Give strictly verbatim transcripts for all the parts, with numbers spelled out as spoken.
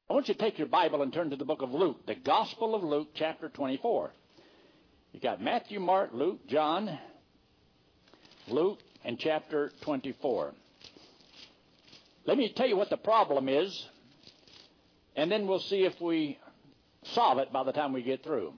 I want you to take your Bible and turn to the book of Luke, the Gospel of Luke, chapter twenty-four. You got Matthew, Mark, Luke, John, Luke, and chapter twenty-four. Let me tell you what the problem is, and then we'll see if we solve it by the time we get through.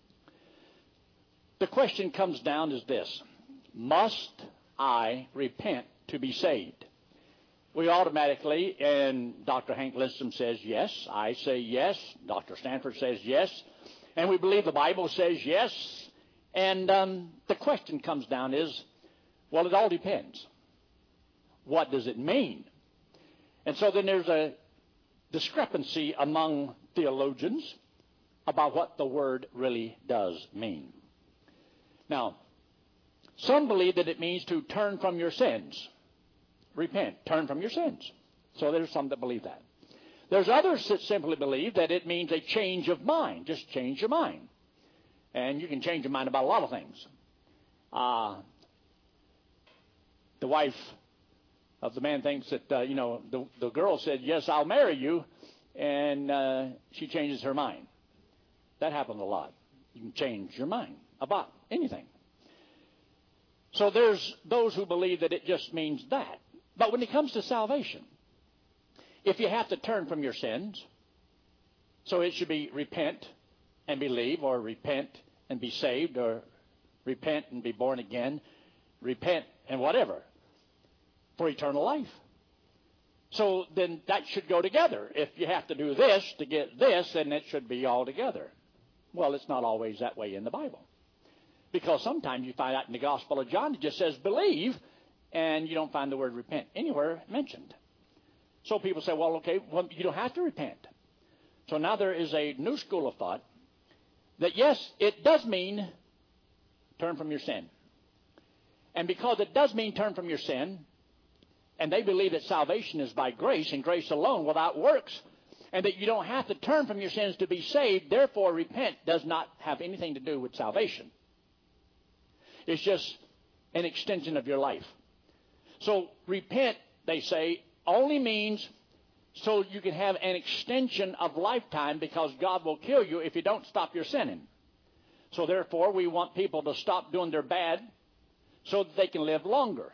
The question comes down as this: must I repent to be saved? We automatically, and Doctor Hank Lindstrom says yes, I say yes, Doctor Stanford says yes, and we believe the Bible says yes, and um, the question comes down is, well, it all depends. What does it mean? And so then there's a discrepancy among theologians about what the word really does mean. Now, some believe that it means to turn from your sins. Repent, turn from your sins. So there's some that believe that. There's others that simply believe that it means a change of mind. Just change your mind. And you can change your mind about a lot of things. Uh, the wife of the man thinks that, uh, you know, the, the girl said, yes, I'll marry you, and uh, she changes her mind. That happens a lot. You can change your mind about anything. So there's those who believe that it just means that. But when it comes to salvation, if you have to turn from your sins, so it should be repent and believe, or repent and be saved, or repent and be born again, repent and whatever, for eternal life. So then that should go together. If you have to do this to get this, then it should be all together. Well, it's not always that way in the Bible. Because sometimes you find out in the Gospel of John, it just says believe, and you don't find the word repent anywhere mentioned. So people say, well, okay, well, you don't have to repent. So now there is a new school of thought that, yes, it does mean turn from your sin. And because it does mean turn from your sin, and they believe that salvation is by grace and grace alone without works, and that you don't have to turn from your sins to be saved, therefore repent does not have anything to do with salvation. It's just an extension of your life. So repent, they say, only means so you can have an extension of lifetime, because God will kill you if you don't stop your sinning. So therefore, we want people to stop doing their bad so that they can live longer.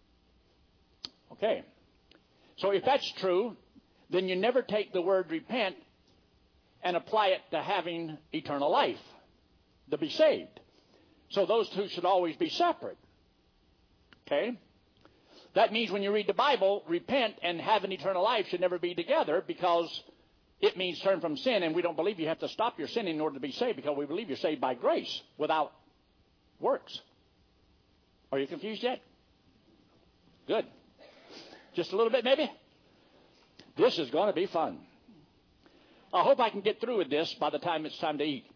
Okay. So if that's true, then you never take the word repent and apply it to having eternal life, to be saved. So those two should always be separate. Okay? That means when you read the Bible, repent and have an eternal life should never be together, because it means turn from sin, and we don't believe you have to stop your sin in order to be saved, because we believe you're saved by grace without works. Are you confused yet? Good. Just a little bit, maybe? This is going to be fun. I hope I can get through with this by the time it's time to eat.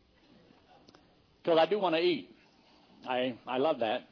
Because I do want to eat. I, I love that.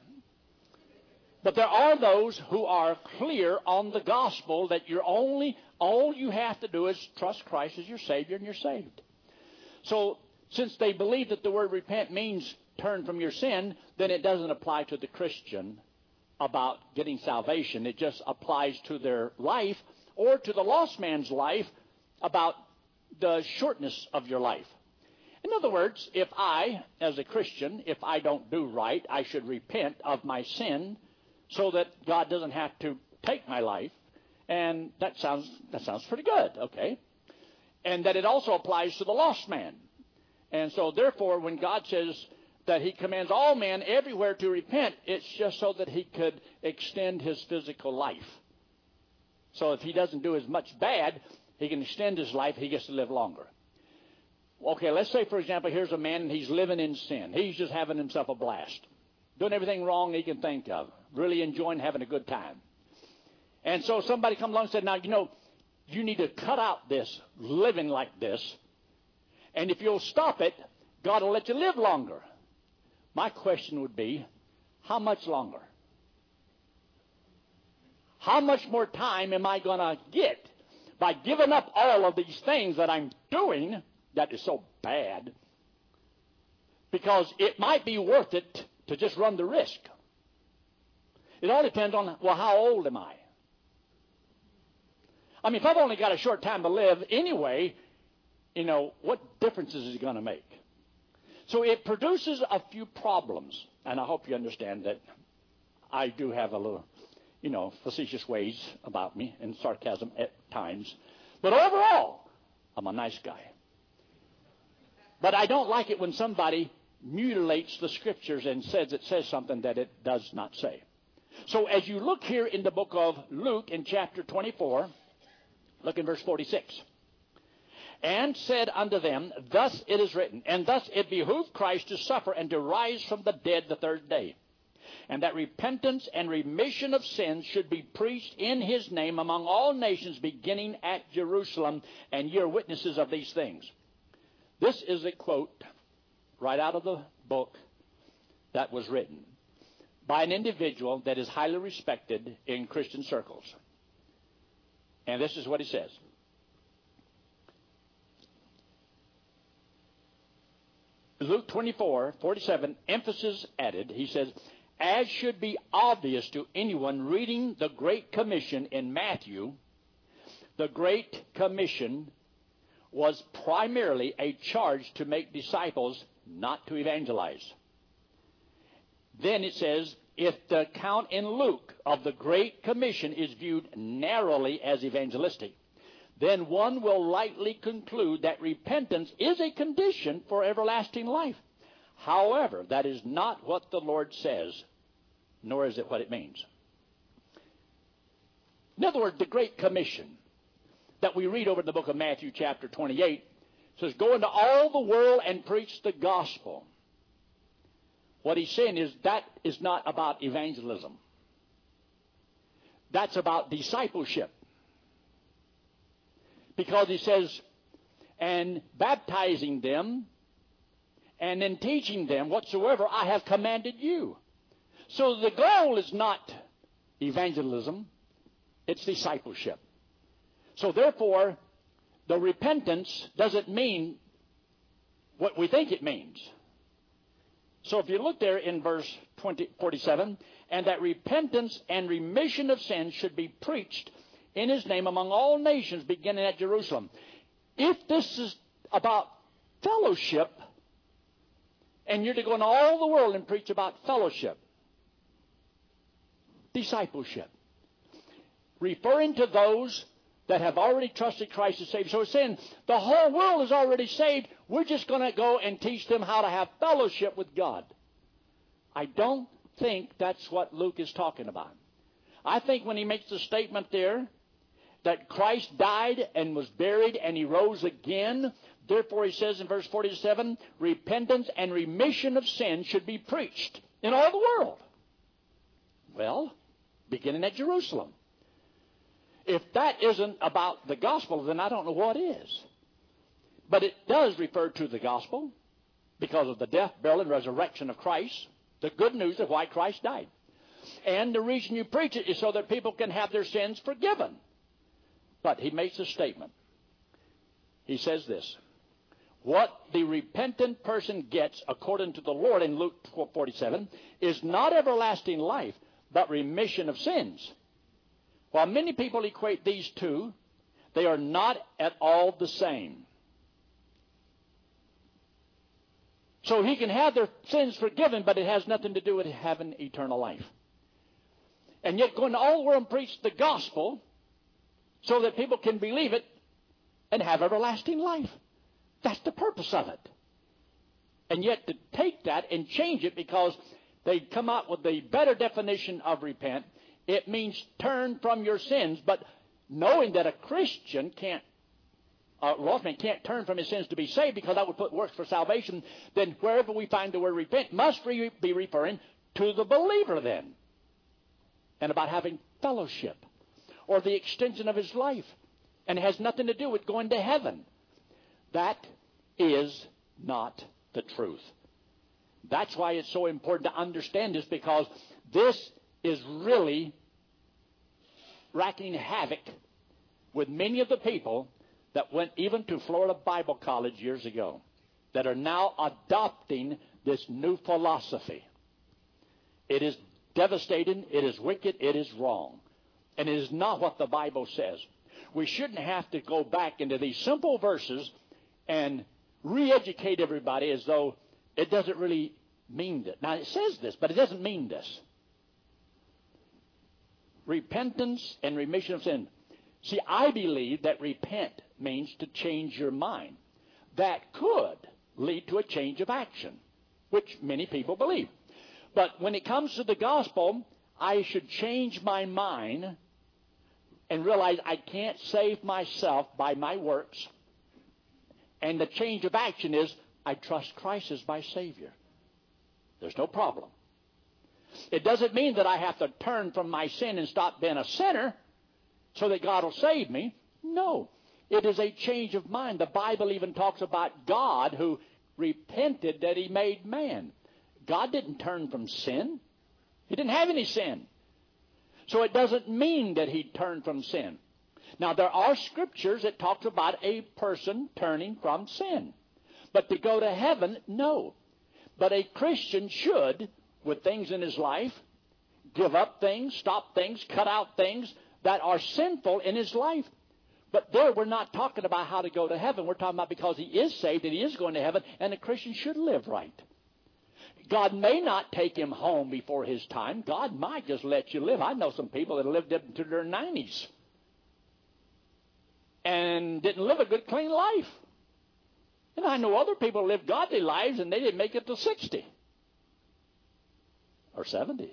But there are those who are clear on the gospel that you're only, all you have to do is trust Christ as your Savior, and you're saved. So since they believe that the word repent means turn from your sin, then it doesn't apply to the Christian about getting salvation. It just applies to their life, or to the lost man's life, about the shortness of your life. In other words, if I, as a Christian, if I don't do right, I should repent of my sin so that God doesn't have to take my life. And that sounds that sounds pretty good, okay? And that it also applies to the lost man. And so therefore, when God says that he commands all men everywhere to repent, it's just so that he could extend his physical life. So if he doesn't do as much bad, he can extend his life, he gets to live longer. Okay, let's say, for example, here's a man and he's living in sin. He's just having himself a blast. Doing everything wrong he can think of. Really enjoying having a good time. And so somebody comes along and said, now, you know, you need to cut out this living like this. And if you'll stop it, God will let you live longer. My question would be, how much longer? How much more time am I going to get by giving up all of these things that I'm doing that is so bad? Because it might be worth it to just run the risk. It all depends on, well, how old am I? I mean, if I've only got a short time to live anyway, you know, what difference is it going to make? So it produces a few problems. And I hope you understand that I do have a little, you know, facetious ways about me and sarcasm at times. But overall, I'm a nice guy. But I don't like it when somebody mutilates the Scriptures and says it says something that it does not say. So as you look here in the book of Luke in chapter twenty-four, look in verse forty-six. And said unto them, thus it is written, and thus it behooved Christ to suffer and to rise from the dead the third day, and that repentance and remission of sins should be preached in his name among all nations, beginning at Jerusalem, and ye are witnesses of these things. This is a quote right out of the book that was written by an individual that is highly respected in Christian circles. And this is what he says. Luke twenty-four, forty-seven, emphasis added. He says, as should be obvious to anyone reading the Great Commission in Matthew, the Great Commission was primarily a charge to make disciples, not to evangelize. Then it says, if the account in Luke of the Great Commission is viewed narrowly as evangelistic, then one will likely conclude that repentance is a condition for everlasting life. However, that is not what the Lord says, nor is it what it means. In other words, the Great Commission that we read over in the book of Matthew chapter twenty-eight says, go into all the world and preach the gospel. What he's saying is that is not about evangelism. That's about discipleship. Because he says, and baptizing them, and then teaching them whatsoever I have commanded you. So the goal is not evangelism, it's discipleship. So therefore, the repentance doesn't mean what we think it means. So if you look there in verse twenty, forty-seven, and that repentance and remission of sins should be preached in his name among all nations, beginning at Jerusalem. If this is about fellowship, and you're to go into all the world and preach about fellowship, discipleship, referring to those that have already trusted Christ as Savior. So it's saying the whole world is already saved. We're just going to go and teach them how to have fellowship with God. I don't think that's what Luke is talking about. I think when he makes the statement there that Christ died and was buried and he rose again, therefore he says in verse forty-seven, repentance and remission of sin should be preached in all the world. Well, beginning at Jerusalem. If that isn't about the gospel, then I don't know what is. But it does refer to the gospel because of the death, burial, and resurrection of Christ, the good news of why Christ died. And the reason you preach it is so that people can have their sins forgiven. But he makes a statement. He says this, what the repentant person gets, according to the Lord in Luke forty-seven, is not everlasting life, but remission of sins. While many people equate these two, they are not at all the same. So he can have their sins forgiven, but it has nothing to do with having eternal life. And yet going to all the world and preach the gospel so that people can believe it and have everlasting life. That's the purpose of it. And yet to take that and change it because they come out with a better definition of repent, it means turn from your sins. But knowing that a Christian can't, a lost man can't turn from his sins to be saved because that would put works for salvation, then wherever we find the word repent must be referring to the believer then. And about having fellowship or the extension of his life. And it has nothing to do with going to heaven. That is not the truth. That's why it's so important to understand this, because this is really wreaking havoc with many of the people that went even to Florida Bible College years ago that are now adopting this new philosophy. It is devastating, it is wicked, it is wrong. And it is not what the Bible says. we shouldn't have to go back into these simple verses and re-educate everybody as though it doesn't really mean this. Now, it says this, but it doesn't mean this. Repentance and remission of sin. See, I believe that repent means to change your mind. That could lead to a change of action, which many people believe. But when it comes to the gospel, I should change my mind and realize I can't save myself by my works. And the change of action is I trust Christ as my Savior. There's no problem. It doesn't mean that I have to turn from my sin and stop being a sinner so that God will save me. No. It is a change of mind. The Bible even talks about God who repented that he made man. God didn't turn from sin. He didn't have any sin. So it doesn't mean that he turned from sin. Now, there are scriptures that talks about a person turning from sin. But to go to heaven, no. But a Christian should, with things in his life, give up things, stop things, cut out things that are sinful in his life. But there we're not talking about how to go to heaven. We're talking about because he is saved and he is going to heaven, and a Christian should live right. God may not take him home before his time. God might just let you live. I know some people that lived up into their nineties and didn't live a good, clean life. And I know other people lived godly lives and they didn't make it to sixty or seventy.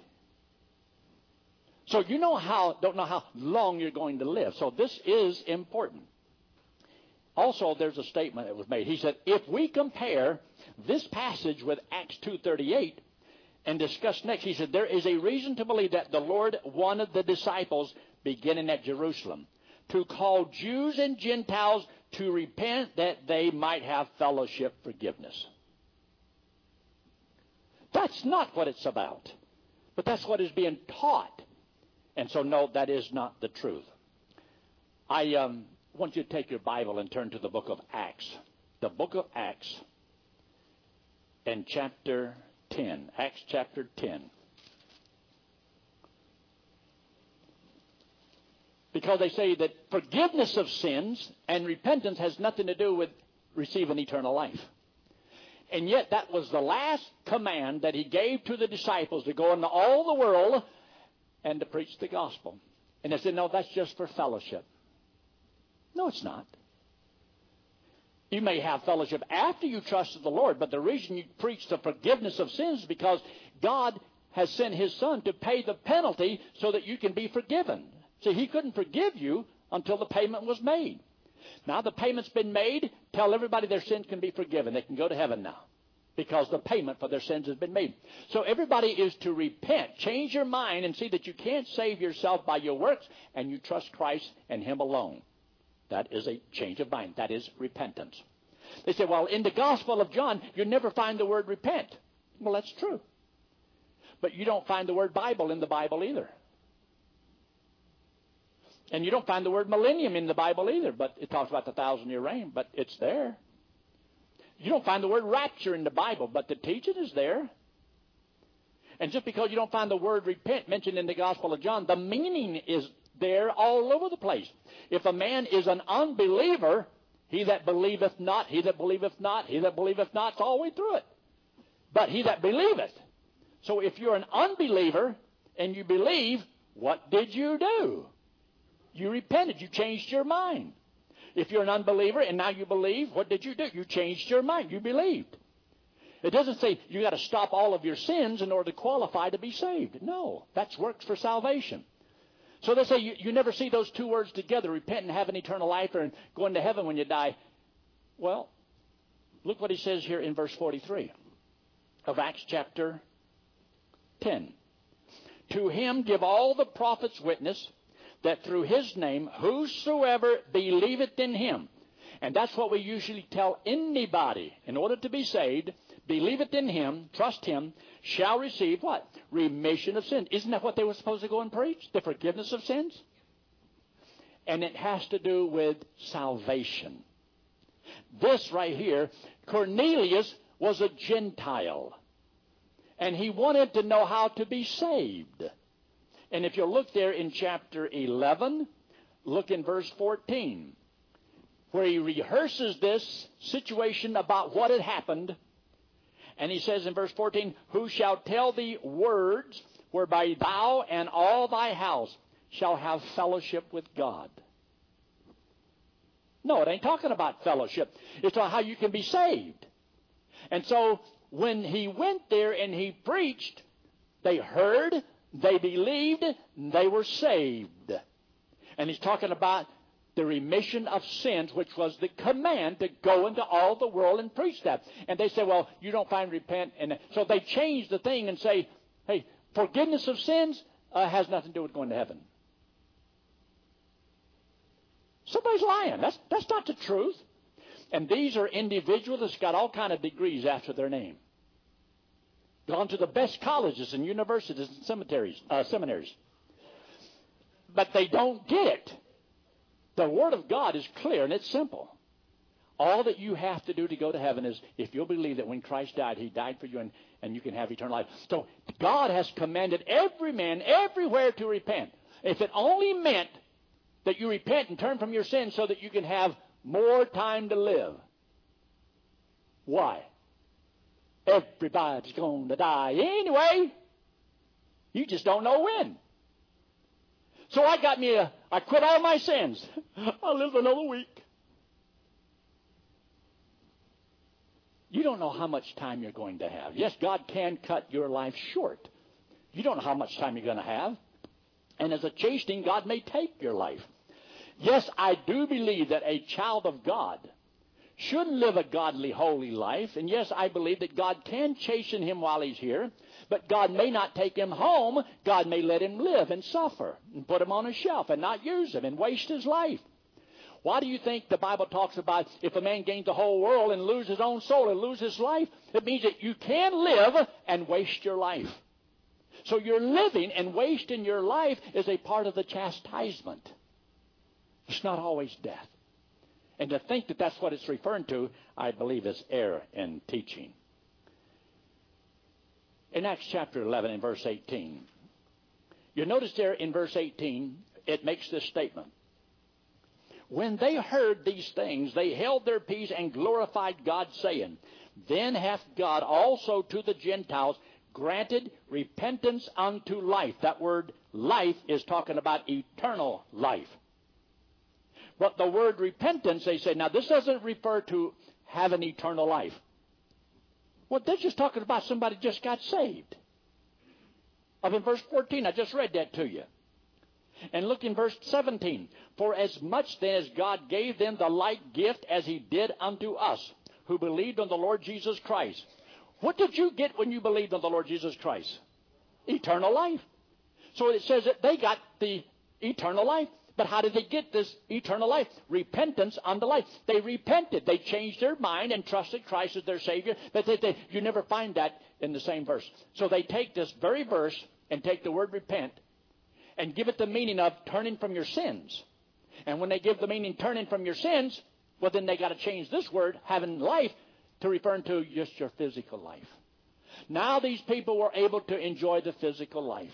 So you know how, don't know how long you're going to live. So this is important. Also, there's a statement that was made. He said, if we compare this passage with Acts two thirty-eight and discuss next, he said, there is a reason to believe that the Lord wanted the disciples, beginning at Jerusalem, to call Jews and Gentiles to repent that they might have fellowship forgiveness. That's not what it's about. But that's what is being taught. And so, no, that is not the truth. I um, want you to take your Bible and turn to the book of Acts. The book of Acts and chapter ten. Acts chapter ten. Because they say that forgiveness of sins and repentance has nothing to do with receiving eternal life. And yet that was the last command that he gave to the disciples, to go into all the world and to preach the gospel. And they said, no, that's just for fellowship. No, it's not. You may have fellowship after you trusted the Lord, but the reason you preach the forgiveness of sins is because God has sent his Son to pay the penalty so that you can be forgiven. See, he couldn't forgive you until the payment was made. Now the payment's been made. Tell everybody their sins can be forgiven. They can go to heaven now because the payment for their sins has been made. So everybody is to repent. Change your mind and see that you can't save yourself by your works, and you trust Christ and him alone. That is a change of mind. That is repentance. They say, well, in the Gospel of John, you never find the word repent. Well, that's true. But you don't find the word Bible in the Bible either. And you don't find the word millennium in the Bible either, but it talks about the thousand-year reign, but it's there. You don't find the word rapture in the Bible, but the teaching is there. And just because you don't find the word repent mentioned in the Gospel of John, the meaning is there all over the place. If a man is an unbeliever, he that believeth not, he that believeth not, he that believeth not, it's all the way through it. But he that believeth. So if you're an unbeliever and you believe, what did you do? You repented. You changed your mind. If you're an unbeliever and now you believe, what did you do? You changed your mind. You believed. It doesn't say you got to stop all of your sins in order to qualify to be saved. No, that's works for salvation. So they say you, you never see those two words together, repent and have an eternal life, or go into heaven when you die. Well, look what he says here in verse forty-three of Acts chapter ten. To him give all the prophets witness that through his name whosoever believeth in him. And that's what we usually tell anybody. In order to be saved, believeth in him, trust him, shall receive what? Remission of sins. Isn't that what they were supposed to go and preach? The forgiveness of sins? And it has to do with salvation. This right here, Cornelius was a Gentile. And he wanted to know how to be saved. And if you look there in chapter eleven, look in verse fourteen, where he rehearses this situation about what had happened. And he says in verse fourteen, who shall tell thee words whereby thou and all thy house shall have fellowship with God. No, it ain't talking about fellowship. It's about how you can be saved. And so when he went there and he preached, they heard, they believed, they were saved. And he's talking about the remission of sins, which was the command to go into all the world and preach that. And they say, well, you don't find repent. And so they change the thing and say, hey, forgiveness of sins uh, has nothing to do with going to heaven. Somebody's lying. That's, that's not the truth. And these are individuals that's got all kind of degrees after their name. Gone to the best colleges and universities and cemeteries, uh, seminaries. But they don't get it. The Word of God is clear and it's simple. All that you have to do to go to heaven is if you'll believe that when Christ died, He died for you and, and you can have eternal life. So God has commanded every man everywhere to repent. If it only meant that you repent and turn from your sins so that you can have more time to live. Why? Everybody's going to die anyway. You just don't know when. So I got me a, I quit all my sins. I'll live another week. You don't know how much time you're going to have. Yes, God can cut your life short. You don't know how much time you're going to have. And as a chastening, God may take your life. Yes, I do believe that a child of God should live a godly, holy life. And yes, I believe that God can chasten him while he's here. But God may not take him home. God may let him live and suffer and put him on a shelf and not use him and waste his life. Why do you think the Bible talks about if a man gains the whole world and lose his own soul and lose his life? It means that you can live and waste your life. So your living and wasting your life is a part of the chastisement. It's not always death. And to think that that's what it's referring to, I believe is error in teaching. In Acts chapter eleven and verse eighteen, you notice there in verse eighteen, it makes this statement. When they heard these things, they held their peace and glorified God, saying, then hath God also to the Gentiles granted repentance unto life. That word life is talking about eternal life. But the word repentance, they say, now this doesn't refer to having eternal life. Well, they're just talking about somebody just got saved. Up in verse fourteen, I just read that to you. And look in verse seventeen. For as much then as God gave them the like gift as He did unto us, who believed on the Lord Jesus Christ. What did you get when you believed on the Lord Jesus Christ? Eternal life. So it says that they got the eternal life. But how did they get this eternal life? Repentance unto life. They repented. They changed their mind and trusted Christ as their Savior. But they, they, you never find that in the same verse. So they take this very verse and take the word repent and give it the meaning of turning from your sins. And when they give the meaning turning from your sins, well, then they got to change this word, having life, to referring to just your physical life. Now these people were able to enjoy the physical life.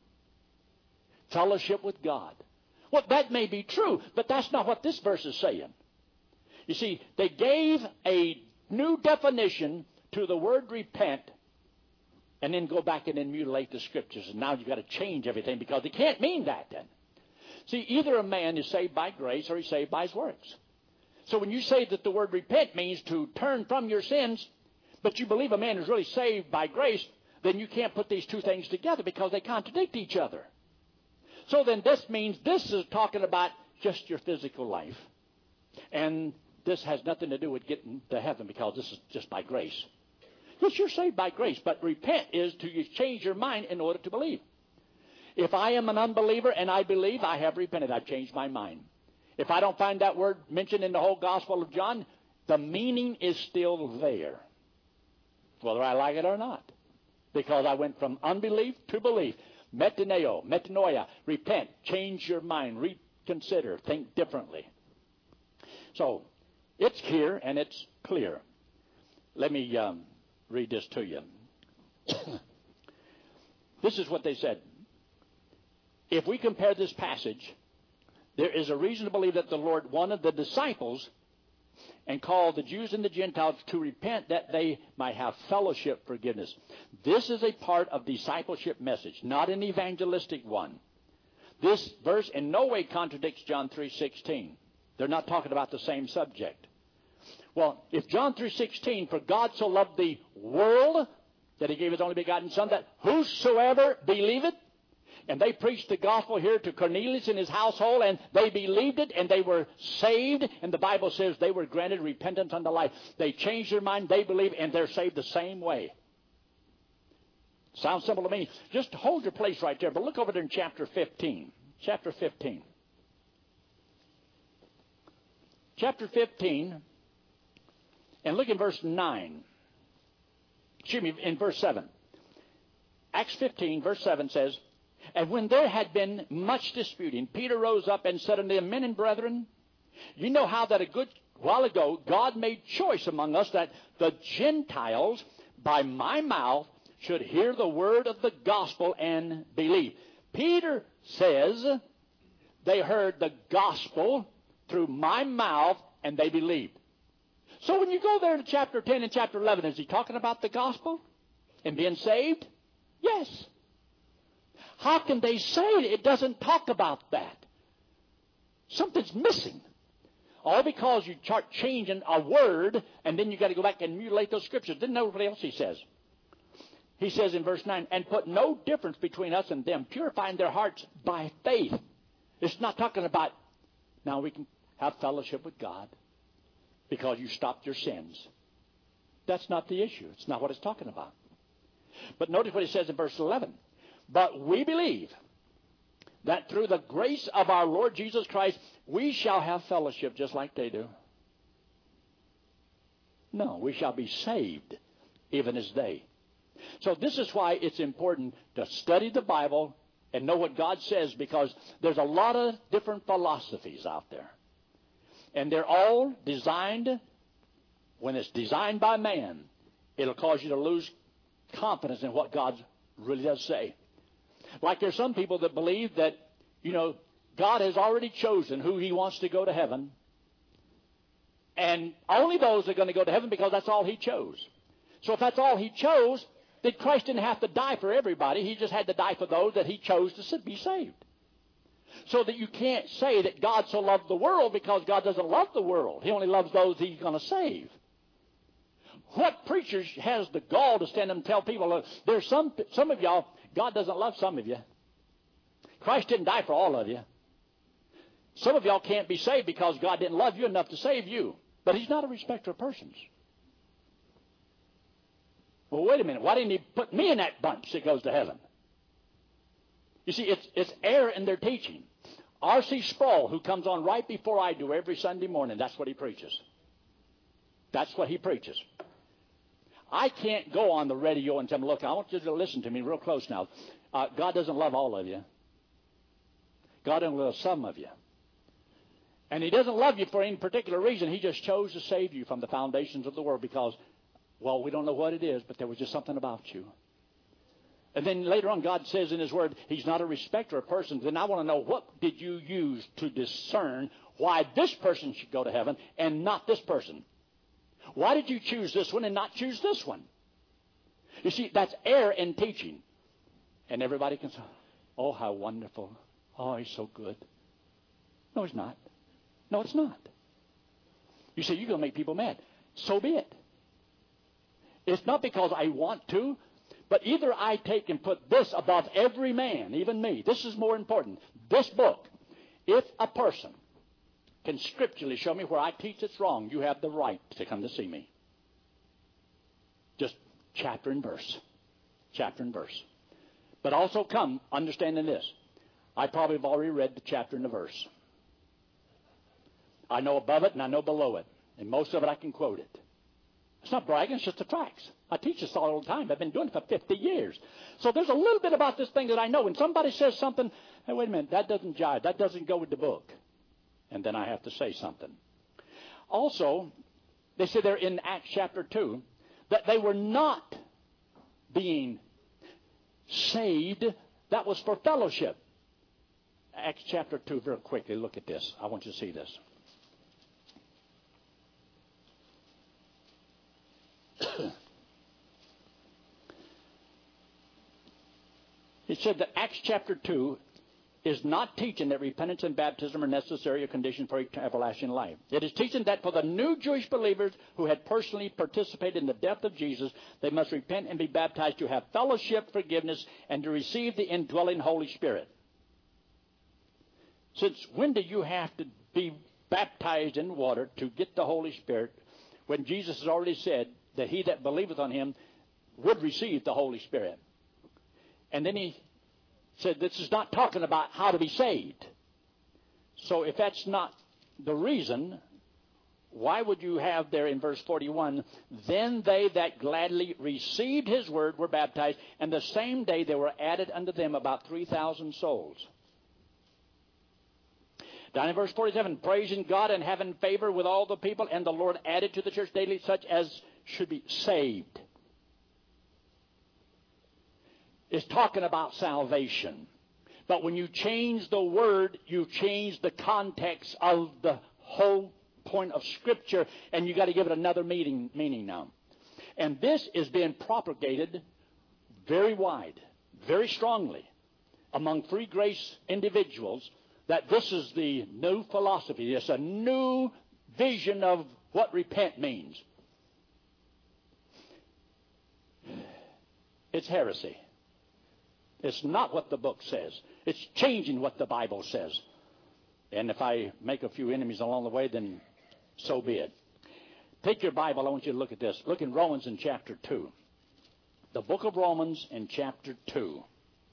Fellowship with God. Well, that may be true, but that's not what this verse is saying. You see, they gave a new definition to the word repent and then go back and then mutilate the Scriptures. And now you've got to change everything because they can't mean that then. See, either a man is saved by grace or he's saved by his works. So when you say that the word repent means to turn from your sins, but you believe a man is really saved by grace, then you can't put these two things together because they contradict each other. So then this means this is talking about just your physical life. And this has nothing to do with getting to heaven because this is just by grace. Yes, you're saved by grace, but repent is to change your mind in order to believe. If I am an unbeliever and I believe, I have repented. I've changed my mind. If I don't find that word mentioned in the whole Gospel of John, the meaning is still there, whether I like it or not, because I went from unbelief to belief. Metaneo, metanoia, repent, change your mind, reconsider, think differently. So, it's here and it's clear. Let me um, read this to you. This is what they said. If we compare this passage, There is a reason to believe that the Lord wanted the disciples and called the Jews and the Gentiles to repent that they might have fellowship forgiveness. This is a part of discipleship message, not an evangelistic one. This verse in no way contradicts John three sixteen. They're not talking about the same subject. Well, if John three sixteen, for God so loved the world that he gave his only begotten Son, that whosoever believeth, and they preached the gospel here to Cornelius and his household, and they believed it, and they were saved, and the Bible says they were granted repentance unto life. They changed their mind, they believe, and they're saved the same way. Sounds simple to me. Just hold your place right there, but look over there in chapter fifteen. Chapter fifteen. Chapter fifteen, and look in verse nine. Excuse me, in verse seven. Acts fifteen, verse seven says, and when there had been much disputing, Peter rose up and said unto them, men and brethren, you know how that a good while ago God made choice among us that the Gentiles by my mouth should hear the word of the gospel and believe. Peter says they heard the gospel through my mouth and they believed. So when you go there to chapter ten and chapter eleven, is he talking about the gospel and being saved? Yes. How can they say it? It doesn't talk about that. Something's missing. All because you start changing a word, and then you got to go back and mutilate those scriptures. Didn't know what else he says. He says in verse nine, and put no difference between us and them, purifying their hearts by faith. It's not talking about, now we can have fellowship with God because you stopped your sins. That's not the issue. It's not what it's talking about. But notice what he says in verse eleven. But we believe that through the grace of our Lord Jesus Christ, we shall have fellowship just like they do. No, we shall be saved even as they. So this is why it's important to study the Bible and know what God says, because there's a lot of different philosophies out there. And they're all designed, when it's designed by man, it'll cause you to lose confidence in what God really does say. Like there's some people that believe that, you know, God has already chosen who he wants to go to heaven. And only those are going to go to heaven because that's all he chose. So if that's all he chose, then Christ didn't have to die for everybody. He just had to die for those that he chose to be saved. So that you can't say that God so loved the world, because God doesn't love the world. He only loves those he's going to save. What preacher has the gall to stand up and tell people, there's some, some of y'all, God doesn't love some of you. Christ didn't die for all of you. Some of y'all can't be saved because God didn't love you enough to save you. But he's not a respecter of persons. Well, wait a minute. Why didn't he put me in that bunch that goes to heaven? You see, it's, it's error in their teaching. R C Sproul, who comes on right before I do every Sunday morning, that's what he preaches. That's what he preaches. I can't go on the radio and tell them, look, I want you to listen to me real close now. Uh, God doesn't love all of you. God only loves some of you. And he doesn't love you for any particular reason. He just chose to save you from the foundations of the world because, well, we don't know what it is, but there was just something about you. And then later on, God says in his word, he's not a respecter of persons. And I want to know, what did you use to discern why this person should go to heaven and not this person? Why did you choose this one and not choose this one? You see, that's error in teaching. And everybody can say, oh, how wonderful. Oh, he's so good. No, he's not. No, it's not. You say, you're going to make people mad. So be it. It's not because I want to, but either I take and put this above every man, even me. This is more important. This book, if a person can scripturally show me where I teach it's wrong, you have the right to come to see me. Just chapter and verse. Chapter and verse. But also come understanding this. I probably have already read the chapter and the verse. I know above it and I know below it. And most of it I can quote it. It's not bragging, it's just the facts. I teach this all the time. I've been doing it for fifty years. So there's a little bit about this thing that I know. When somebody says something, hey, wait a minute, that doesn't jive. That doesn't go with the book. And then I have to say something. Also, they say there in Acts chapter two that they were not being saved. That was for fellowship. Acts chapter two very quickly. Look at this. I want you to see this. It said that Acts chapter two is not teaching that repentance and baptism are necessary or condition for everlasting life. It is teaching that for the new Jewish believers who had personally participated in the death of Jesus, they must repent and be baptized to have fellowship, forgiveness, and to receive the indwelling Holy Spirit. Since when do you have to be baptized in water to get the Holy Spirit when Jesus has already said that he that believeth on him would receive the Holy Spirit? And then he said this is not talking about how to be saved. So if that's not the reason, why would you have there in verse forty-one, then they that gladly received his word were baptized, and the same day there were added unto them about three thousand souls. Down in verse forty-seven, praising God and having favor with all the people, and the Lord added to the church daily such as should be saved. It's talking about salvation. But when you change the word, you change the context of the whole point of Scripture, and you got to give it another meaning, meaning now. And this is being propagated very wide, very strongly among free grace individuals, that this is the new philosophy. It's a new vision of what repent means. It's heresy. It's not what the book says. It's changing what the Bible says. And if I make a few enemies along the way, then so be it. Take your Bible. I want you to look at this. Look in Romans in chapter two. The book of Romans in chapter two.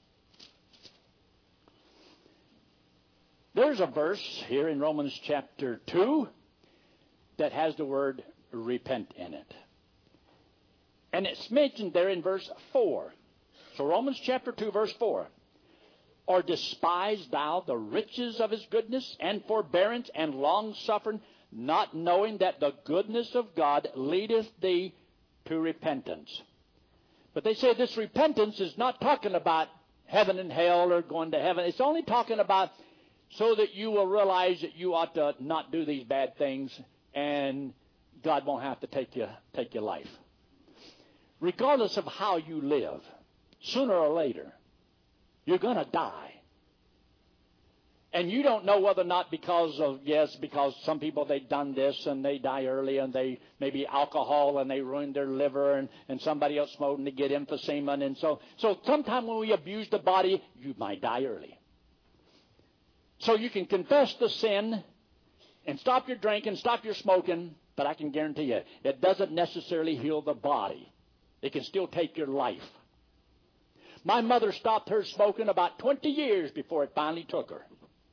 There's a verse here in Romans chapter two that has the word repent in it. And it's mentioned there in verse four. So Romans chapter two, verse four. Or despise thou the riches of his goodness and forbearance and long-suffering, not knowing that the goodness of God leadeth thee to repentance. But they say this repentance is not talking about heaven and hell or going to heaven. It's only talking about so that you will realize that you ought to not do these bad things and God won't have to take you, take your life. Regardless of how you live, sooner or later, you're going to die. And you don't know whether or not because of, yes, because some people, they've done this and they die early and they maybe alcohol and they ruined their liver and, and somebody else smoked and they get emphysema. And so, so sometime when we abuse the body, you might die early. So you can confess the sin and stop your drinking, stop your smoking, but I can guarantee you, it doesn't necessarily heal the body. It can still take your life. My mother stopped her smoking about twenty years before it finally took her.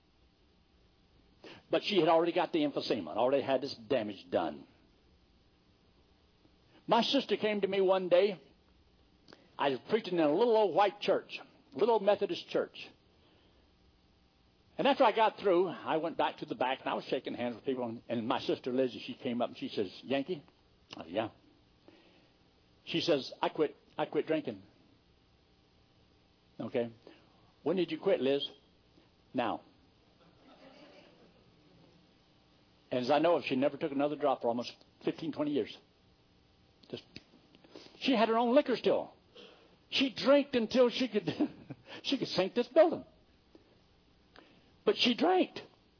But she had already got the emphysema, already had this damage done. My sister came to me one day. I was preaching in a little old white church, little old Methodist church. And after I got through, I went back to the back, and I was shaking hands with people. And my sister Lizzie, she came up and she says, Yankee? I said, yeah. She says, I quit. I quit drinking. Okay. When did you quit, Liz? Now. And as I know, she never took another drop for almost fifteen, twenty years. Just, she had her own liquor still. She drank until she could, she could sink this building. But she drank.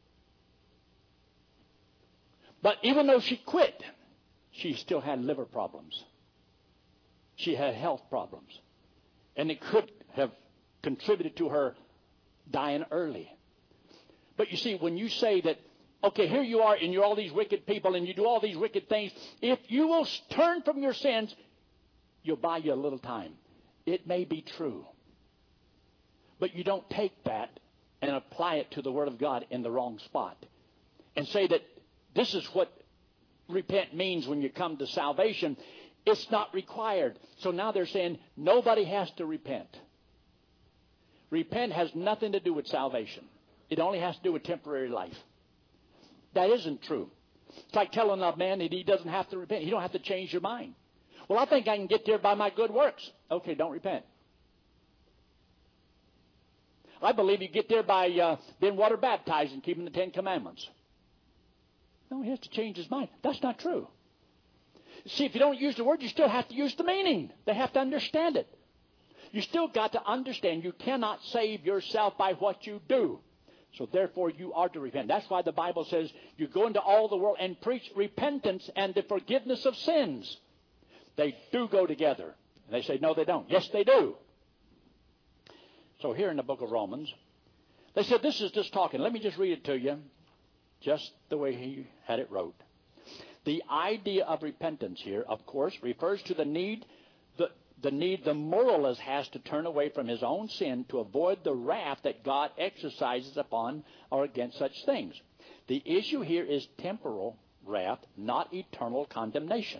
But even though she quit, she still had liver problems. She had health problems. And it could have contributed to her dying early. But you see, when you say that, okay, here you are and you're all these wicked people and you do all these wicked things, if you will turn from your sins, you'll buy you a little time. It may be true. But you don't take that and apply it to the Word of God in the wrong spot. And say that this is what repent means when you come to salvation. It's not required. So now they're saying nobody has to repent. Repent has nothing to do with salvation. It only has to do with temporary life. That isn't true. It's like telling a man that he doesn't have to repent. You don't have to change your mind. Well, I think I can get there by my good works. Okay, don't repent. I believe you get there by uh, being water baptized and keeping the Ten Commandments. No, he has to change his mind. That's not true. See, if you don't use the word, you still have to use the meaning. They have to understand it. You still got to understand you cannot save yourself by what you do. So therefore you are to repent. That's why the Bible says you go into all the world and preach repentance and the forgiveness of sins. They do go together. And they say, no, they don't. Yes, they do. So here in the book of Romans, they said this is just talking. Let me just read it to you, just the way he had it wrote. The idea of repentance here, of course, refers to the need the, the need the moralist has to turn away from his own sin to avoid the wrath that God exercises upon or against such things. The issue here is temporal wrath, not eternal condemnation.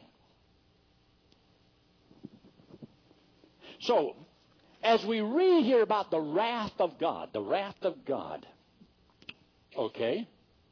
So, as we read here about the wrath of God, the wrath of God, okay,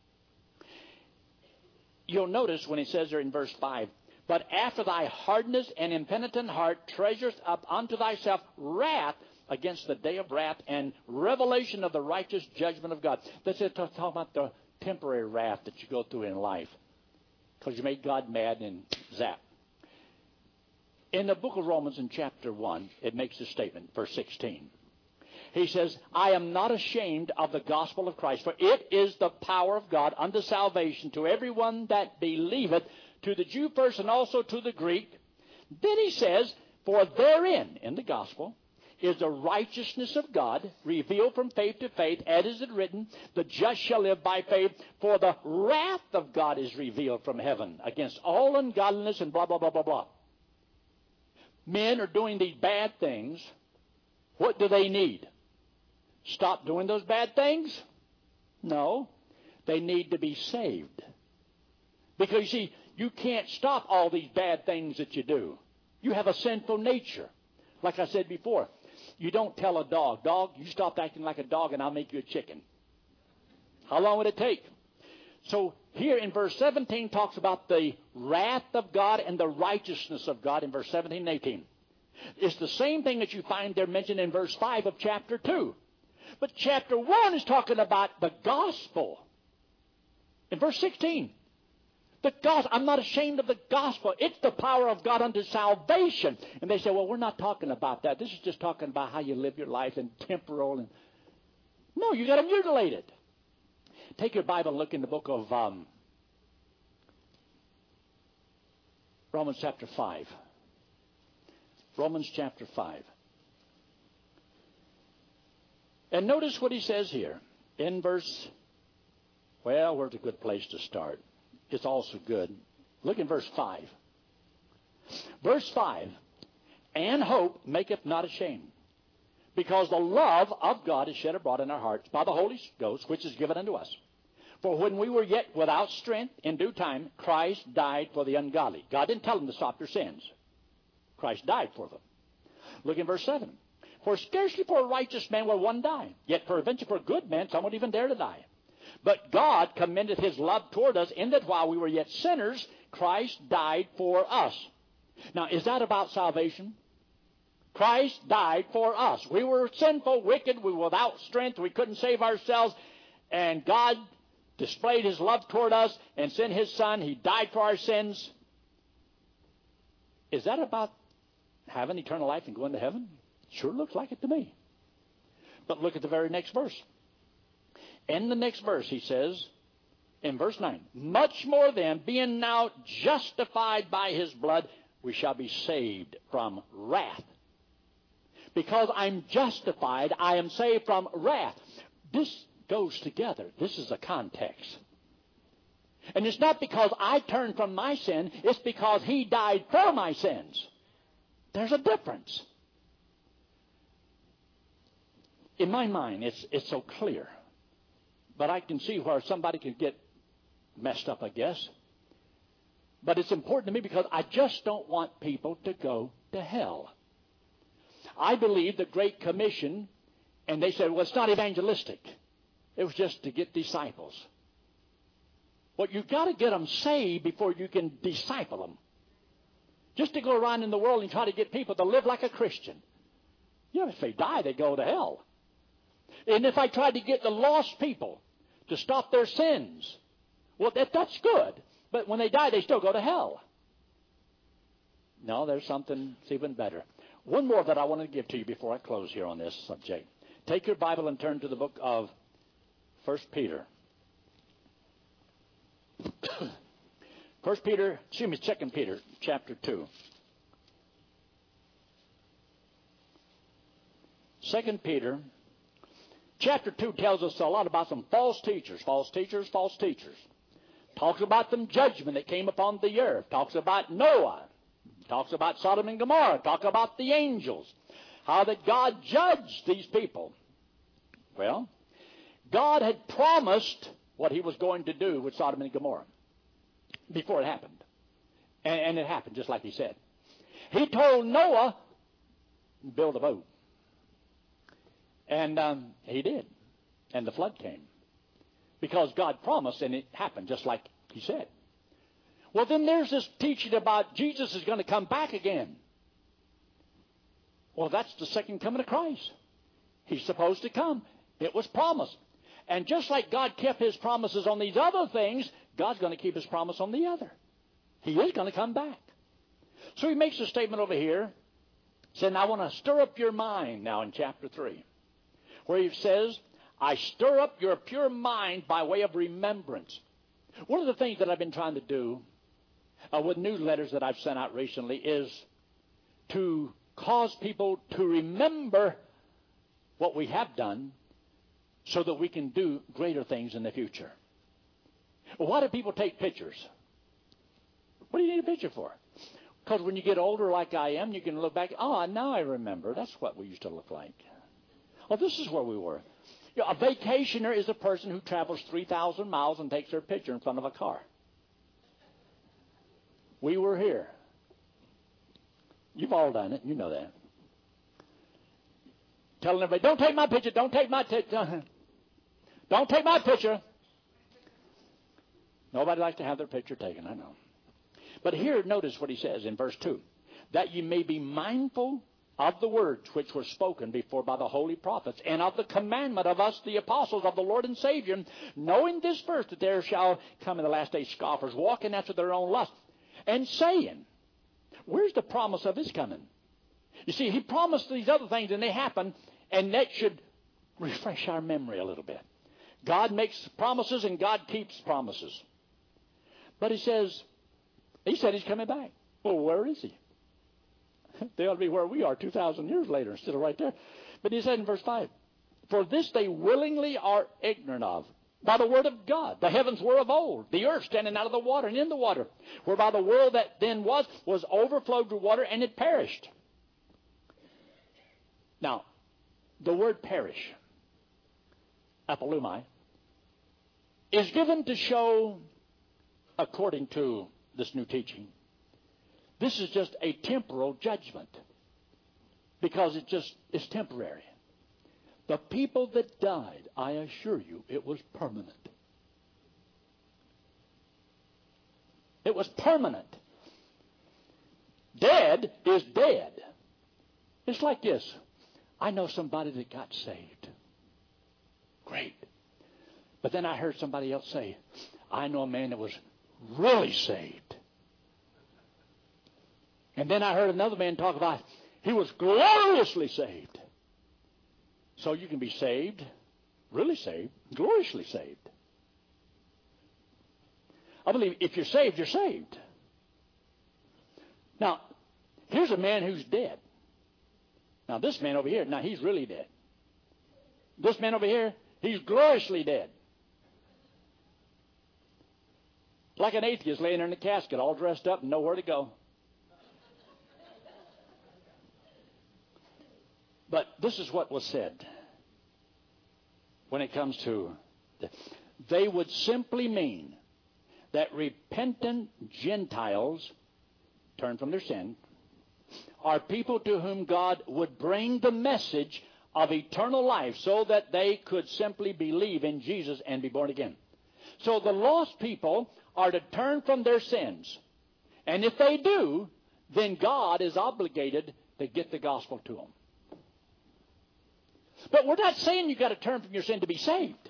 you'll notice when he says there in verse five, but after thy hardness and impenitent heart treasures up unto thyself wrath against the day of wrath and revelation of the righteous judgment of God. That's it, talking about the temporary wrath that you go through in life because you make God mad and zap. In the book of Romans in chapter one, it makes a statement, verse sixteen. He says, I am not ashamed of the gospel of Christ, for it is the power of God unto salvation to everyone that believeth, to the Jew first and also to the Greek. Then he says, for therein, in the gospel, is the righteousness of God revealed from faith to faith, as is it written, the just shall live by faith, for the wrath of God is revealed from heaven against all ungodliness and blah, blah, blah, blah, blah. Men are doing these bad things. What do they need? Stop doing those bad things? No. They need to be saved. Because, you see, you can't stop all these bad things that you do. You have a sinful nature. Like I said before, you don't tell a dog, dog, you stop acting like a dog and I'll make you a chicken. How long would it take? So here in verse seventeen talks about the wrath of God and the righteousness of God in verse seventeen and eighteen. It's the same thing that you find there mentioned in verse five of chapter two. But chapter one is talking about the gospel. In verse sixteen, the gospel, I'm not ashamed of the gospel. It's the power of God unto salvation. And they say, well, we're not talking about that. This is just talking about how you live your life and temporal. And no, you got to mutilate it. Take your Bible and look in the book of um, Romans chapter five. Romans chapter five. And notice what he says here in verse, well, where's a good place to start? It's also good. Look in verse five. Verse five, and hope maketh not ashamed, because the love of God is shed abroad in our hearts by the Holy Ghost, which is given unto us. For when we were yet without strength, in due time, Christ died for the ungodly. God didn't tell them to stop their sins. Christ died for them. Look in verse seven. For scarcely for a righteous man will one die, yet peradventure for a good man some would even dare to die. But God commendeth his love toward us, in that while we were yet sinners, Christ died for us. Now, is that about salvation? Christ died for us. We were sinful, wicked, we were without strength, we couldn't save ourselves, and God displayed his love toward us and sent his Son. He died for our sins. Is that about having eternal life and going to heaven? Sure looks like it to me. But look at the very next verse. In the next verse, he says, in verse nine, much more then, being now justified by his blood, we shall be saved from wrath. Because I'm justified, I am saved from wrath. This goes together. This is a context. And it's not because I turned from my sin, it's because he died for my sins. There's a difference. In my mind, it's, it's so clear. But I can see where somebody can get messed up, I guess. But it's important to me because I just don't want people to go to hell. I believe the Great Commission, and they said, well, it's not evangelistic. It was just to get disciples. Well, you've got to get them saved before you can disciple them. Just to go around in the world and try to get people to live like a Christian. You know, if they die, they go to hell. And if I tried to get the lost people to stop their sins, well, that, that's good. But when they die, they still go to hell. No, there's something that's even better. One more that I want to give to you before I close here on this subject. Take your Bible and turn to the book of First Peter. First Peter, excuse me, Second Peter, chapter two. Second Peter, chapter two tells us a lot about some false teachers, false teachers, false teachers. Talks about some judgment that came upon the earth. Talks about Noah. Talks about Sodom and Gomorrah. Talks about the angels. How that God judged these people. Well, God had promised what he was going to do with Sodom and Gomorrah before it happened. And, and it happened just like he said. He told Noah, build a boat. And um, he did. And the flood came. Because God promised, and it happened just like he said. Well, then there's this teaching about Jesus is going to come back again. Well, that's the second coming of Christ. He's supposed to come. It was promised. And just like God kept his promises on these other things, God's going to keep his promise on the other. He is going to come back. So he makes a statement over here, saying, I want to stir up your mind now in chapter three, where he says, I stir up your pure mind by way of remembrance. One of the things that I've been trying to do uh, with newsletters that I've sent out recently is to cause people to remember what we have done so that we can do greater things in the future. Well, why do people take pictures? What do you need a picture for? Because when you get older like I am, you can look back, oh, now I remember. That's what we used to look like. Oh, this is where we were. You know, a vacationer is a person who travels three thousand miles and takes their picture in front of a car. We were here. You've all done it. You know that. Telling everybody, don't take my picture. Don't take my picture. Don't take my picture. Nobody likes to have their picture taken, I know. But here, notice what he says in verse two. That you may be mindful of the words which were spoken before by the holy prophets, and of the commandment of us, the apostles of the Lord and Savior, knowing this first, that there shall come in the last days scoffers, walking after their own lust, and saying, where's the promise of his coming? You see, he promised these other things, and they happen, and that should refresh our memory a little bit. God makes promises, and God keeps promises. But he says, he said he's coming back. Well, where is he? They ought to be where we are two thousand years later instead of right there. But he said in verse five, for this they willingly are ignorant of, by the word of God. The heavens were of old, the earth standing out of the water and in the water, whereby the world that then was, was overflowed with water, and it perished. Now, the word perish, apolumai, is given to show, according to this new teaching, this is just a temporal judgment, because it just is temporary. The people that died, I assure you, it was permanent. It was permanent. Dead is dead. It's like this. I know somebody that got saved. Great. But then I heard somebody else say, I know a man that was really saved. And then I heard another man talk about he was gloriously saved. So you can be saved, really saved, gloriously saved. I believe if you're saved, you're saved. Now, here's a man who's dead. Now, this man over here, now he's really dead. This man over here, he's gloriously dead. Like an atheist laying there in a casket, all dressed up and nowhere to go. But this is what was said when it comes to, they would simply mean that repentant Gentiles turn from their sin are people to whom God would bring the message of eternal life so that they could simply believe in Jesus and be born again. So the lost people are to turn from their sins. And if they do, then God is obligated to get the gospel to them. But we're not saying you've got to turn from your sin to be saved.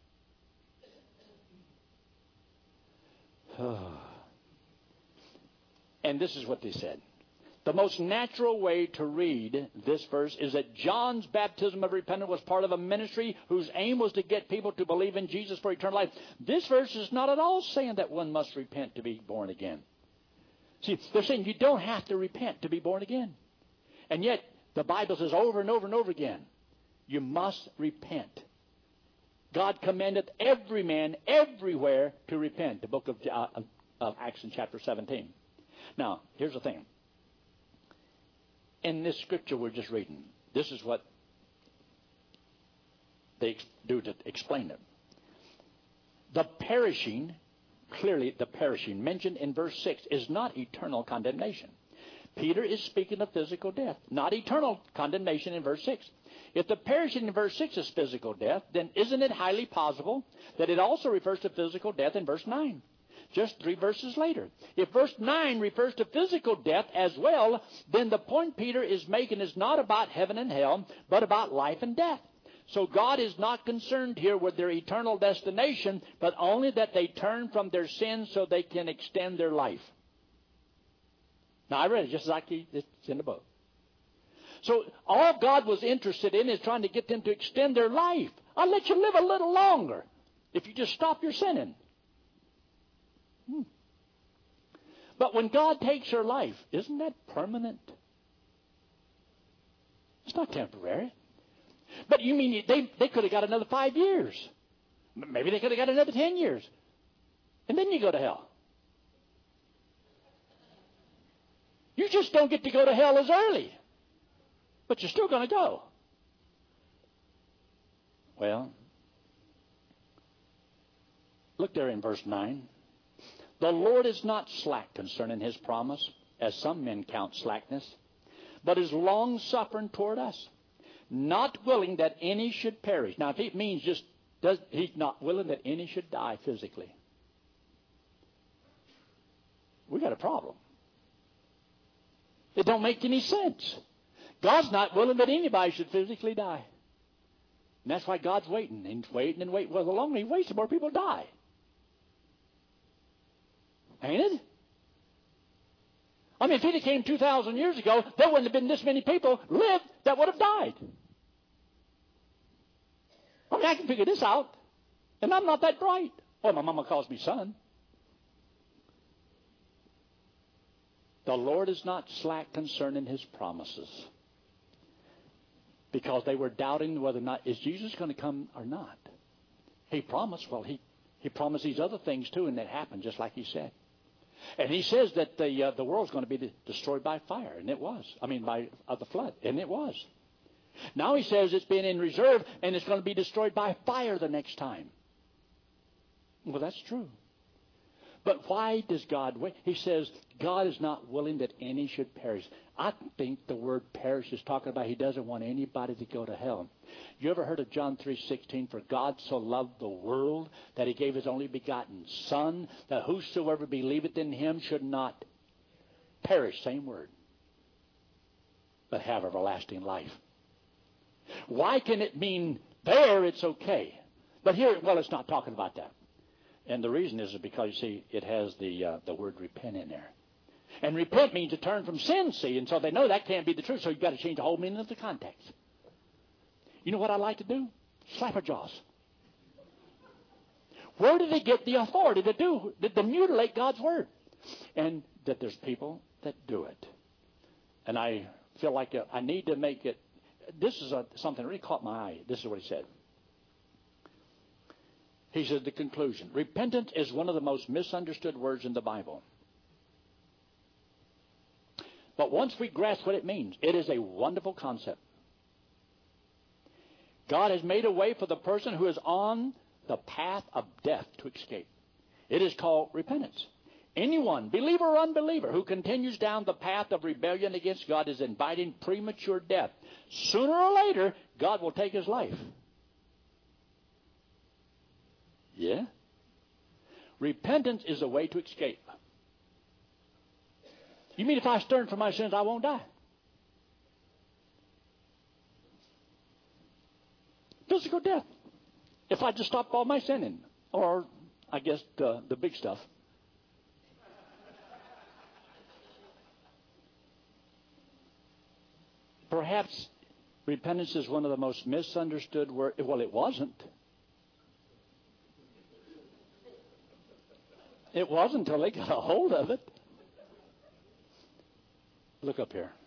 And this is what they said. The most natural way to read this verse is that John's baptism of repentance was part of a ministry whose aim was to get people to believe in Jesus for eternal life. This verse is not at all saying that one must repent to be born again. See, they're saying you don't have to repent to be born again. And yet, the Bible says over and over and over again, you must repent. God commanded every man everywhere to repent. The book of, uh, of Acts in chapter seventeen. Now, here's the thing. In this scripture we're just reading, this is what they do to explain it. The perishing, clearly the perishing, mentioned in verse six, is not eternal condemnation. Peter is speaking of physical death, not eternal condemnation in verse six. If the perishing in verse six is physical death, then isn't it highly possible that it also refers to physical death in verse nine? Just three verses later. If verse nine refers to physical death as well, then the point Peter is making is not about heaven and hell, but about life and death. So God is not concerned here with their eternal destination, but only that they turn from their sins so they can extend their life. Now, I read it just like it's in the book. So all God was interested in is trying to get them to extend their life. I'll let you live a little longer if you just stop your sinning. Hmm. But when God takes your life, isn't that permanent? It's not temporary. But you mean they, they could have got another five years. Maybe they could have got another ten years. And then you go to hell. You just don't get to go to hell as early. But you're still going to go. Well, look there in verse nine. The Lord is not slack concerning his promise, as some men count slackness, but is long-suffering toward us, not willing that any should perish. Now, if it means just, does, he's not willing that any should die physically. We got a problem. It don't make any sense. God's not willing that anybody should physically die. And that's why God's waiting and waiting and waiting. Well, the longer he waits, the more people die. Ain't it? I mean, if he'd have came two thousand years ago, there wouldn't have been this many people lived that would have died. I mean, I can figure this out. And I'm not that bright. Well, my mama calls me son. The Lord is not slack concerning his promises. Because they were doubting whether or not, is Jesus going to come or not? He promised. Well, he, he promised these other things too, and it happened just like he said. And he says that the uh, the world's going to be destroyed by fire, and it was. I mean, by uh, the flood, and it was. Now he says it's been in reserve, and it's going to be destroyed by fire the next time. Well, that's true. But why does God wait? He says God is not willing that any should perish. I think the word perish is talking about he doesn't want anybody to go to hell. You ever heard of John three sixteen? For God so loved the world that he gave his only begotten Son, that whosoever believeth in him should not perish, same word, but have everlasting life. Why can it mean there it's okay? But here, well, it's not talking about that. And the reason is because, you see, it has the uh, the word repent in there. And repent means to turn from sin, see, and so they know that can't be the truth, so you've got to change the whole meaning of the context. You know what I like to do? Slap her jaws. Where do they get the authority to do, to, to mutilate God's word? And that there's people that do it. And I feel like I need to make it, this is a, something that really caught my eye. This is what he said. He said the conclusion. Repentance is one of the most misunderstood words in the Bible. But once we grasp what it means, it is a wonderful concept. God has made a way for the person who is on the path of death to escape. It is called repentance. Anyone, believer or unbeliever, who continues down the path of rebellion against God is inviting premature death. Sooner or later, God will take his life. Yeah? Repentance is a way to escape. You mean if I turn from my sins, I won't die? physical death. If I just stopped all my sinning, or I guess the, the big stuff. Perhaps repentance is one of the most misunderstood words. Well, it wasn't. It wasn't until they got a hold of it. Look up here.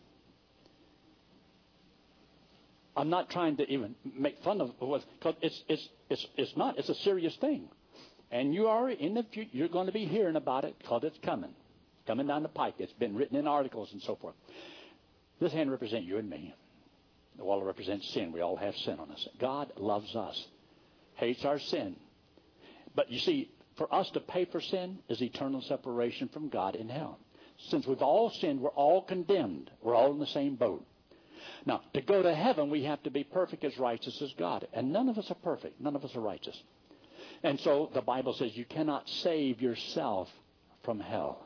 I'm not trying to even make fun of what, because it's it's it's it's not. It's a serious thing, and you are in the future. You're going to be hearing about it because it's coming, coming down the pike. It's been written in articles and so forth. This hand represents you and me. The wall represents sin. We all have sin on us. God loves us, hates our sin, but you see, for us to pay for sin is eternal separation from God in hell. Since we've all sinned, we're all condemned. We're all in the same boat. Now, to go to heaven, we have to be perfect as righteous as God. And none of us are perfect. None of us are righteous. And so the Bible says you cannot save yourself from hell.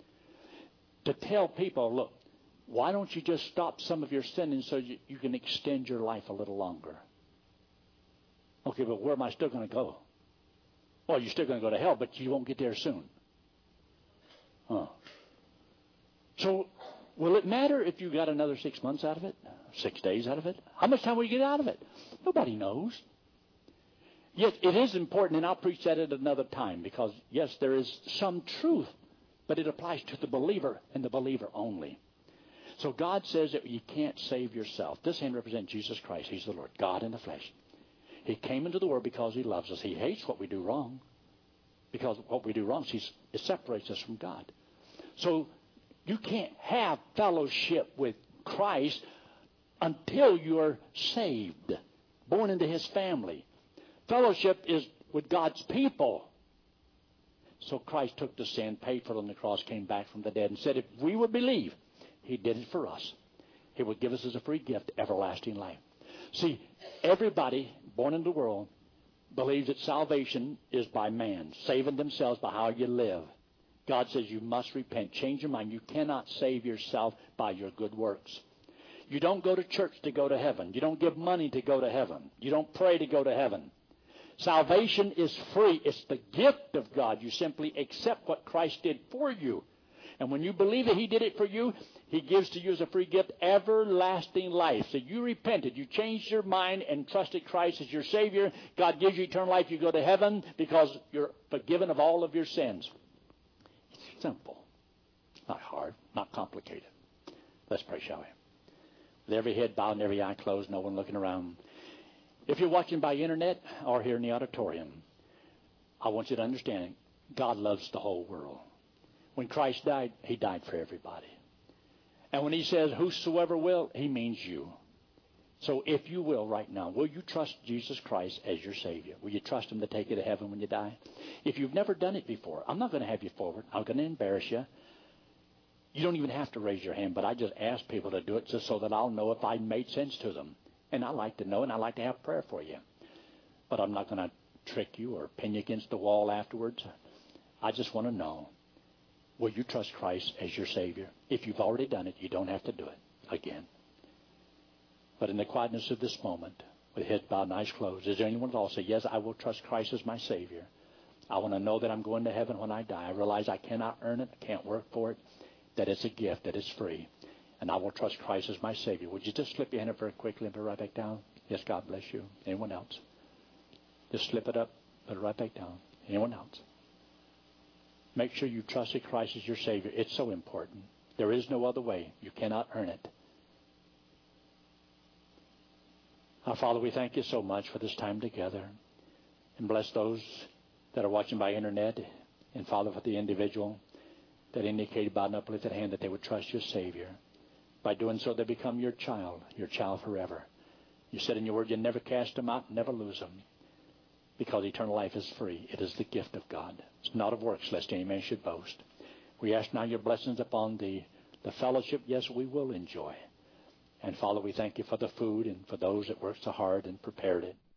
To tell people, look, why don't you just stop some of your sinning so you, you can extend your life a little longer? Okay, but where am I still going to go? Well, you're still going to go to hell, but you won't get there soon. Huh. So, will it matter if you got another six months out of it? Six days out of it? How much time will you get out of it? Nobody knows. Yet, it is important, and I'll preach that at another time, because, yes, there is some truth, but it applies to the believer and the believer only. So, God says that you can't save yourself. This hand represents Jesus Christ. He's the Lord, God in the flesh. He came into the world because he loves us. He hates what we do wrong, because what we do wrong, it separates us from God. So, you can't have fellowship with Christ until you're saved, born into his family. Fellowship is with God's people. So Christ took the sin, paid for it on the cross, came back from the dead, and said if we would believe, he did it for us. He would give us as a free gift everlasting life. See, everybody born into the world believes that salvation is by man, saving themselves by how you live. God says you must repent. Change your mind. You cannot save yourself by your good works. You don't go to church to go to heaven. You don't give money to go to heaven. You don't pray to go to heaven. Salvation is free. It's the gift of God. You simply accept what Christ did for you. And when you believe that he did it for you, he gives to you as a free gift everlasting life. So you repented. You changed your mind and trusted Christ as your Savior. God gives you eternal life. You go to heaven because you're forgiven of all of your sins. Simple. Not hard. Not complicated. Let's pray, shall we? With every head bowed and every eye closed, no one looking around. If you're watching by internet or here in the auditorium, I want you to understand God loves the whole world. When Christ died, he died for everybody. And when he says, whosoever will, he means you. So if you will right now, will you trust Jesus Christ as your Savior? Will you trust him to take you to heaven when you die? If you've never done it before, I'm not going to have you forward. I'm going to embarrass you. You don't even have to raise your hand, but I just ask people to do it just so that I'll know if I made sense to them. And I like to know, and I like to have prayer for you. But I'm not going to trick you or pin you against the wall afterwards. I just want to know, will you trust Christ as your Savior? If you've already done it, you don't have to do it again. But in the quietness of this moment, with head bowed and eyes closed, is there anyone at all say, yes, I will trust Christ as my Savior. I want to know that I'm going to heaven when I die. I realize I cannot earn it, I can't work for it, that it's a gift, that it's free. And I will trust Christ as my Savior. Would you just slip your hand up very quickly and put it right back down? Yes, God bless you. Anyone else? Just slip it up, put it right back down. Anyone else? Make sure you trusted Christ as your Savior. It's so important. There is no other way. You cannot earn it. Our Father, we thank you so much for this time together. And bless those that are watching by internet. And Father, for the individual that indicated by an uplifted hand that they would trust your Savior. By doing so, they become your child, your child forever. You said in your word, you never cast them out, never lose them. Because eternal life is free. It is the gift of God. It's not of works, lest any man should boast. We ask now your blessings upon the, the fellowship, yes, we will enjoy. And Father, we thank you for the food and for those that worked so hard and prepared it.